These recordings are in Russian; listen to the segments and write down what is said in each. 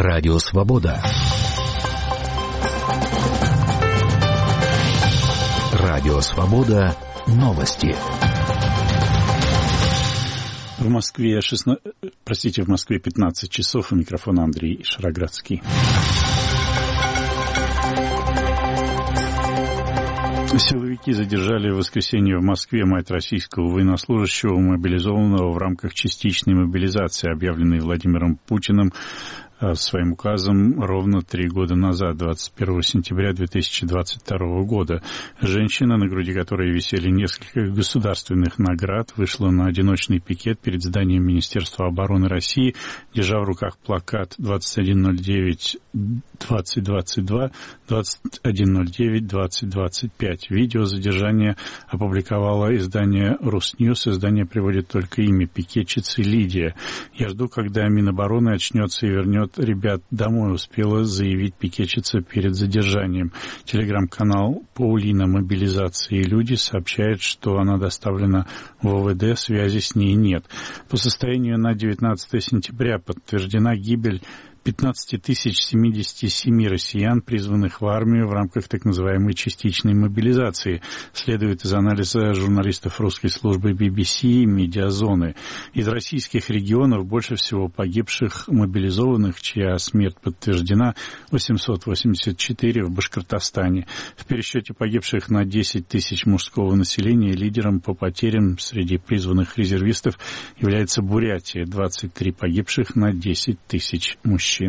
Радио Свобода. Радио Свобода. Новости. В Москве 15 часов. У микрофона Андрей Шароградский. Силовики задержали в воскресенье в Москве мать российского военнослужащего, мобилизованного в рамках частичной мобилизации, объявленной Владимиром Путиным своим указом ровно 3 года назад, 21 сентября 2022 года. Женщина, на груди которой висели несколько государственных наград, вышла на одиночный пикет перед зданием Министерства обороны России, держа в руках плакат 2109-2022, 2109-2025. Видео задержания опубликовало издание «Русньюз». Издание приводит только имя пикетчицы Лидия. «Я жду, когда Минобороны очнется и вернет ребят домой», успела заявить пикетчица перед задержанием. Телеграм-канал «Паулина. Мобилизация и люди» сообщает, что она доставлена в ОВД, связи с ней нет. По состоянию на 19 сентября подтверждена гибель 15 077 россиян, призванных в армию в рамках так называемой частичной мобилизации, следует из анализа журналистов русской службы BBC и «Медиазоны». Из российских регионов больше всего погибших мобилизованных, чья смерть подтверждена, 884 в Башкортостане. В пересчете погибших на 10 тысяч мужского населения лидером по потерям среди призванных резервистов является Бурятия, 23 погибших на 10 тысяч мужчин.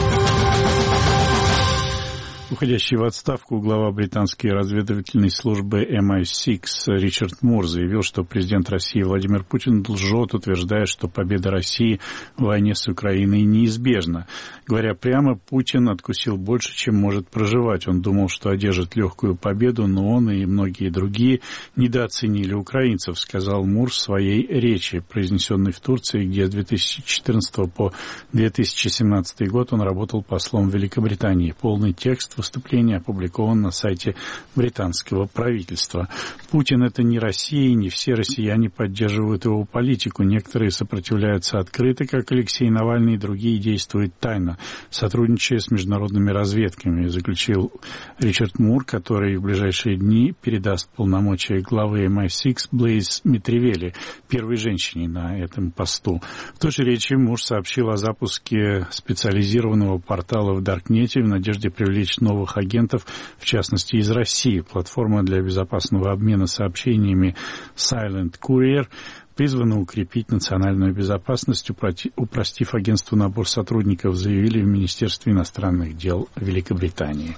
Уходящий в отставку глава британской разведывательной службы MI6 Ричард Мур заявил, что президент России Владимир Путин лжет, утверждая, что победа России в войне с Украиной неизбежна. Говоря прямо, Путин откусил больше, чем может проживать. Он думал, что одержит легкую победу, но он и многие другие недооценили украинцев, сказал Мур в своей речи, произнесенной в Турции, где с 2014 по 2017 год он работал послом в Великобритании. Полный текст выступление опубликован на сайте британского правительства. Путин — это не Россия, и не все россияне поддерживают его политику. Некоторые сопротивляются открыто, как Алексей Навальный, и другие действуют тайно, сотрудничая с международными разведками, заключил Ричард Мур, который в ближайшие дни передаст полномочия главы MI6 Блейз Митревели, первой женщине на этом посту. В той же речи Мур сообщил о запуске специализированного портала в Даркнете в надежде привлечь новых агентов, в частности из России. Платформа для безопасного обмена сообщениями Silent Courier призвана укрепить национальную безопасность, упростив агентству набор сотрудников, заявили в Министерстве иностранных дел Великобритании.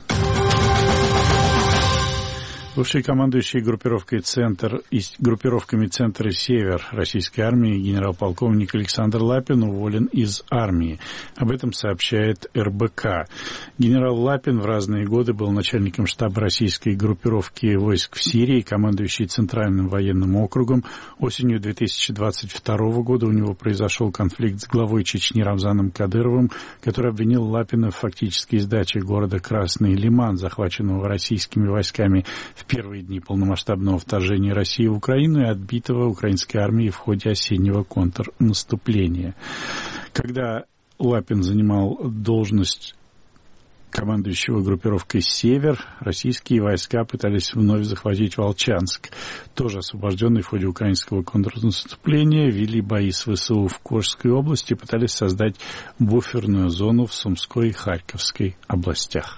Бывший командующий группировками «Центр» и «Север» российской армии генерал-полковник Александр Лапин уволен из армии. Об этом сообщает РБК. Генерал Лапин в разные годы был начальником штаба российской группировки войск в Сирии, командующий Центральным военным округом. Осенью 2022 года у него произошел конфликт с главой Чечни Рамзаном Кадыровым, который обвинил Лапина в фактической сдаче города Красный Лиман, захваченного российскими войсками в первые дни полномасштабного вторжения России в Украину и отбитого украинской армией в ходе осеннего контрнаступления. Когда Лапин занимал должность командующего группировкой «Север», российские войска пытались вновь захватить Волчанск, тоже освобожденный в ходе украинского контрнаступления, вели бои с ВСУ в Курской области, пытались создать буферную зону в Сумской и Харьковской областях.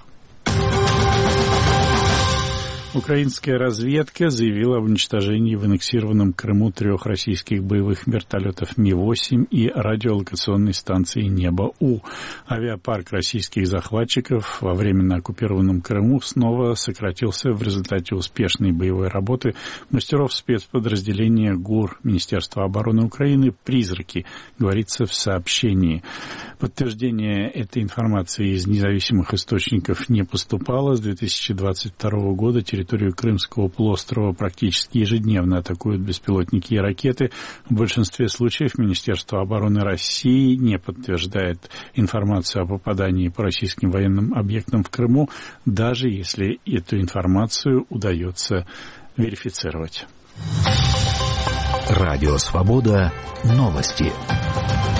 Украинская разведка заявила об уничтожении в аннексированном Крыму 3 российских боевых вертолетов Ми-8 и радиолокационной станции «Небо-У». Авиапарк российских захватчиков во временно оккупированном Крыму снова сократился в результате успешной боевой работы мастеров спецподразделения ГУР Министерства обороны Украины «Призраки», говорится в сообщении. Подтверждение этой информации из независимых источников не поступало. С 2022 года территорию Крымского полуострова практически ежедневно атакуют беспилотники и ракеты. В большинстве случаев Министерство обороны России не подтверждает информацию о попадании по российским военным объектам в Крыму, даже если эту информацию удается верифицировать. Радио Свобода. Новости.